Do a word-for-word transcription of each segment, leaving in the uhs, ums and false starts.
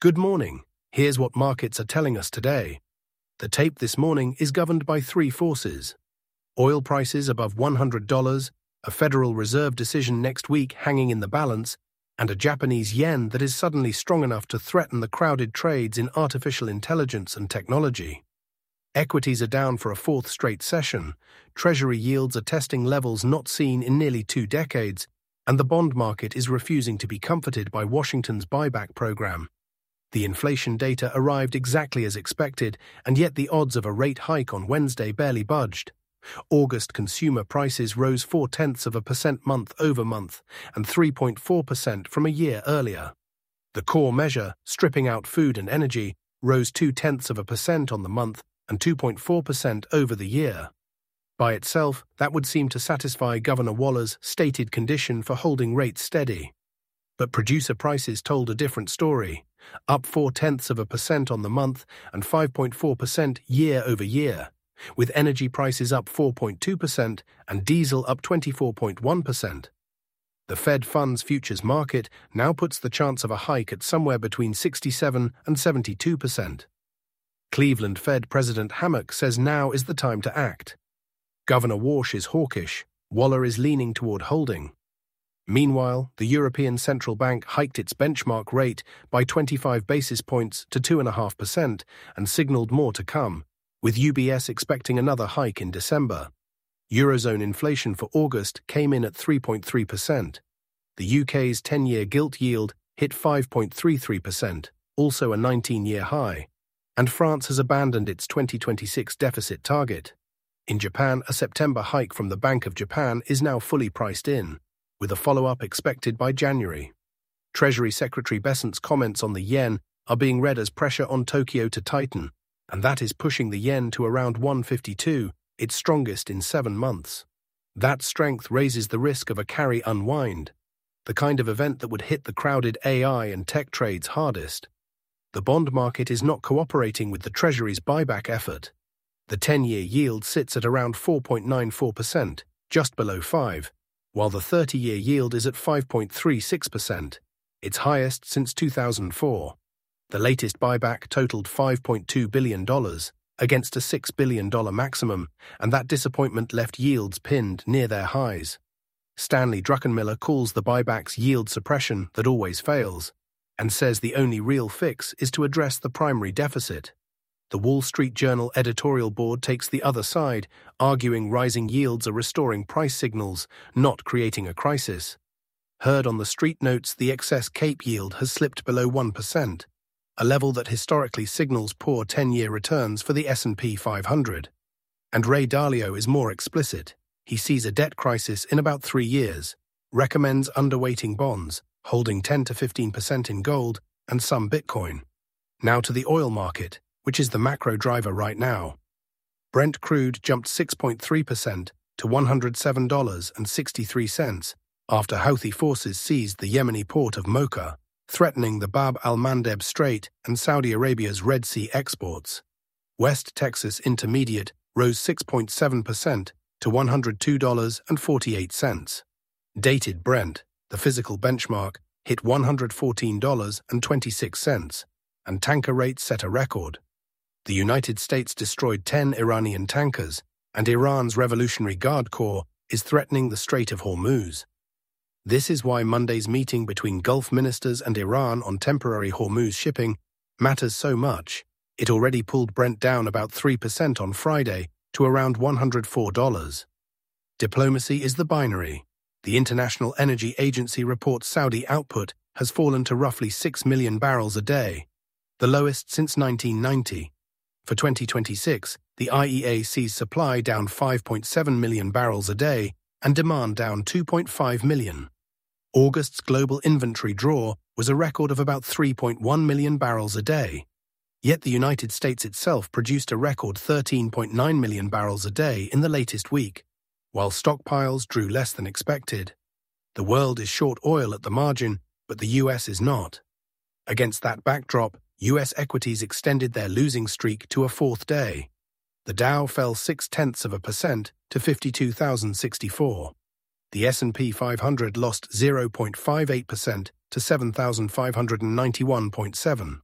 Good morning. Here's what markets are telling us today. The tape this morning is governed by three forces. Oil prices above one hundred dollars, a Federal Reserve decision next week hanging in the balance, and a Japanese yen that is suddenly strong enough to threaten the crowded trades in artificial intelligence and technology. Equities are down for a fourth straight session, Treasury yields are testing levels not seen in nearly two decades, and the bond market is refusing to be comforted by Washington's buyback program. The inflation data arrived exactly as expected, and yet the odds of a rate hike on Wednesday barely budged. August consumer prices rose four-tenths of a percent month-over-month and three point four percent from a year earlier. The core measure, stripping out food and energy, rose two-tenths of a percent on the month and two point four percent over the year. By itself, that would seem to satisfy Governor Waller's stated condition for holding rates steady. But producer prices told a different story, up four-tenths of a percent on the month and five point four percent year-over-year, with energy prices up four point two percent and diesel up twenty-four point one percent. The Fed funds futures market now puts the chance of a hike at somewhere between sixty-seven and seventy-two percent. Cleveland Fed President Hammack says now is the time to act. Governor Walsh is hawkish, Waller is leaning toward holding. Meanwhile, the European Central Bank hiked its benchmark rate by twenty-five basis points to two point five percent and signaled more to come, with U B S expecting another hike in December. Eurozone inflation for August came in at three point three percent. The U K's ten-year gilt yield hit five point three three percent, also a nineteen-year high, and France has abandoned its twenty twenty-six deficit target. In Japan, a September hike from the Bank of Japan is now fully priced in, with a follow-up expected by January. Treasury Secretary Bessent's comments on the yen are being read as pressure on Tokyo to tighten, and that is pushing the yen to around one fifty-two, its strongest in seven months. That strength raises the risk of a carry unwind, the kind of event that would hit the crowded A I and tech trades hardest. The bond market is not cooperating with the Treasury's buyback effort. The ten-year yield sits at around four point nine four percent, just below five, while the thirty-year yield is at five point three six percent, its highest since two thousand four. The latest buyback totaled five point two billion dollars, against a six billion dollars maximum, and that disappointment left yields pinned near their highs. Stanley Druckenmiller calls the buybacks yield suppression that always fails, and says the only real fix is to address the primary deficit. The Wall Street Journal editorial board takes the other side, arguing rising yields are restoring price signals, not creating a crisis. Heard on the Street notes the excess CAPE yield has slipped below one percent, a level that historically signals poor ten-year returns for the S and P five hundred. And Ray Dalio is more explicit. He sees a debt crisis in about three years, recommends underweighting bonds, holding ten to fifteen percent in gold and some Bitcoin. Now to the oil market, which is the macro driver right now. Brent crude jumped six point three percent to one hundred seven dollars and sixty-three cents after Houthi forces seized the Yemeni port of Mocha, threatening the Bab al-Mandeb Strait and Saudi Arabia's Red Sea exports. West Texas Intermediate rose six point seven percent to one hundred two dollars and forty-eight cents. Dated Brent, the physical benchmark, hit one hundred fourteen dollars and twenty-six cents, and tanker rates set a record. The United States destroyed ten Iranian tankers, and Iran's Revolutionary Guard Corps is threatening the Strait of Hormuz. This is why Monday's meeting between Gulf ministers and Iran on temporary Hormuz shipping matters so much. It already pulled Brent down about three percent on Friday to around one hundred four dollars. Diplomacy is the binary. The International Energy Agency reports Saudi output has fallen to roughly six million barrels a day, the lowest since nineteen ninety. For twenty twenty-six, the I E A sees supply down five point seven million barrels a day and demand down two point five million. August's global inventory draw was a record of about three point one million barrels a day. Yet the United States itself produced a record thirteen point nine million barrels a day in the latest week, while stockpiles drew less than expected. The world is short oil at the margin, but the U S is not. Against that backdrop, U S equities extended their losing streak to a fourth day. The Dow fell six-tenths of a percent to fifty-two thousand sixty-four. The S and P five hundred lost zero point five eight percent to seven thousand five hundred ninety-one point seven.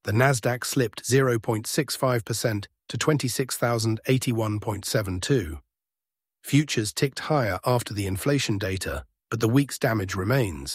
The Nasdaq slipped zero point six five percent to twenty-six thousand eighty-one point seven two. Futures ticked higher after the inflation data, but the week's damage remains.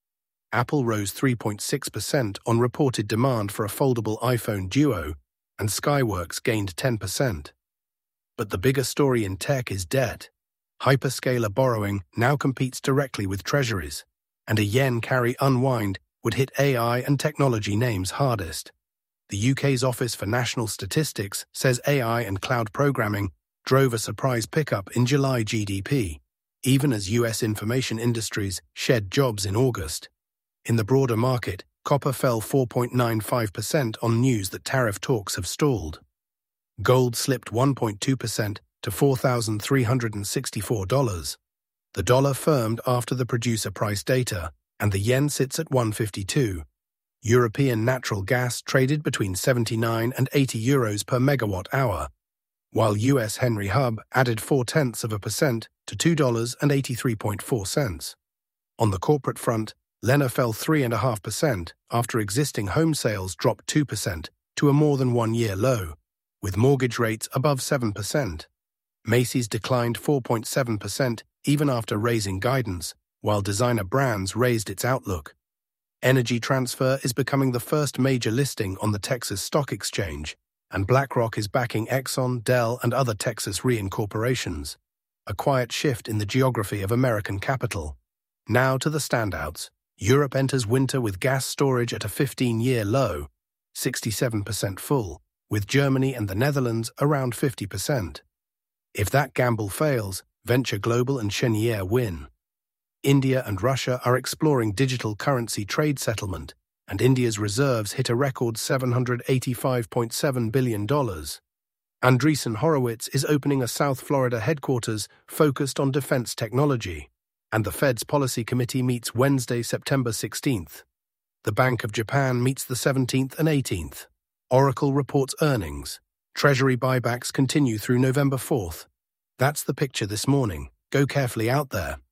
Apple rose three point six percent on reported demand for a foldable iPhone Duo, and Skyworks gained ten percent. But the bigger story in tech is debt. Hyperscaler borrowing now competes directly with treasuries, and a yen carry unwind would hit A I and technology names hardest. The U K's Office for National Statistics says A I and cloud programming drove a surprise pickup in July G D P, even as U S information industries shed jobs in August. In the broader market, copper fell four point nine five percent on news that tariff talks have stalled. Gold slipped one point two percent to four thousand three hundred sixty-four dollars. The dollar firmed after the producer price data, and the yen sits at one fifty-two. European natural gas traded between seventy-nine and eighty euros per megawatt hour, while U S Henry Hub added four-tenths of a percent to two dollars and eighty-three point four cents. On the corporate front, Lena fell three point five percent after existing home sales dropped two percent to a more than one-year low, with mortgage rates above seven percent. Macy's declined four point seven percent even after raising guidance, while Designer Brands raised its outlook. Energy Transfer is becoming the first major listing on the Texas Stock Exchange, and BlackRock is backing Exxon, Dell, and other Texas reincorporations. A quiet shift in the geography of American capital. Now to the standouts. Europe enters winter with gas storage at a fifteen-year low, sixty-seven percent full, with Germany and the Netherlands around fifty percent. If that gamble fails, Venture Global and Cheniere win. India and Russia are exploring digital currency trade settlement, and India's reserves hit a record seven hundred eighty-five point seven billion dollars. Andreessen Horowitz is opening a South Florida headquarters focused on defense technology, and the Fed's Policy Committee meets Wednesday, September sixteenth. The Bank of Japan meets the seventeenth and eighteenth. Oracle reports earnings. Treasury buybacks continue through November fourth. That's the picture this morning. Go carefully out there.